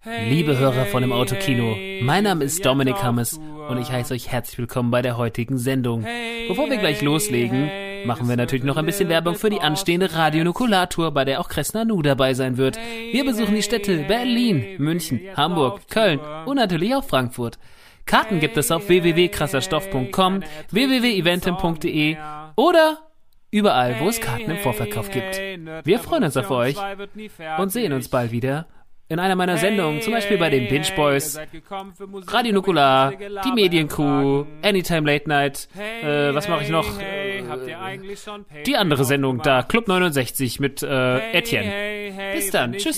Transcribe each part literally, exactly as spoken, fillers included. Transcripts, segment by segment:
Liebe Hörer von dem Autokino, mein Name ist Dominik Hammes und ich heiße euch herzlich willkommen bei der heutigen Sendung. Bevor wir gleich loslegen, machen wir natürlich noch ein bisschen Werbung für die anstehende Radio Nukular-Tour, bei der auch Chris Nanu dabei sein wird. Wir besuchen die Städte Berlin, München, Hamburg, Köln und natürlich auch Frankfurt. Karten gibt es auf w w w punkt krasserstoff punkt com, w w w punkt eventim punkt d e oder überall, wo es Karten im Vorverkauf gibt. Wir freuen uns auf euch und sehen uns bald wieder in einer meiner Sendungen, zum Beispiel bei den Binge Boys, Radio Nukular, die Mediencrew, Anytime Late Night, äh, was mache ich noch? Äh, die andere Sendung da, Club neunundsechzig mit äh, Etienne. Bis dann, tschüss.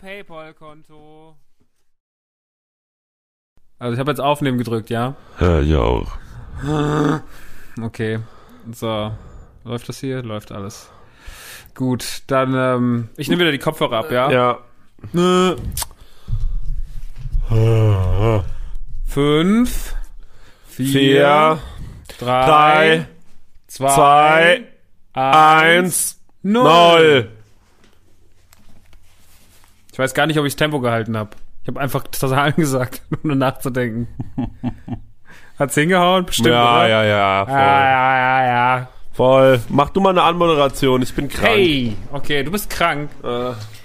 Also ich habe jetzt Aufnehmen gedrückt, ja? Ja, ich auch. Okay, so, läuft das hier? Läuft alles. Gut, dann, ähm, ich nehme wieder die Kopfhörer ab, ja? Ja. Fünf, vier, Vier, drei, drei, zwei, zwei, eins, eins, null. null. Ich weiß gar nicht, ob ich das Tempo gehalten habe. Ich habe einfach Zahlen gesagt, ohne nachzudenken. Hat's hingehauen? Bestimmt, Ja, oder? ja, ja, voll. Ja, ja, ja, ja. Voll. Mach du mal eine Anmoderation, ich bin krank. Hey, okay, du bist krank. Äh.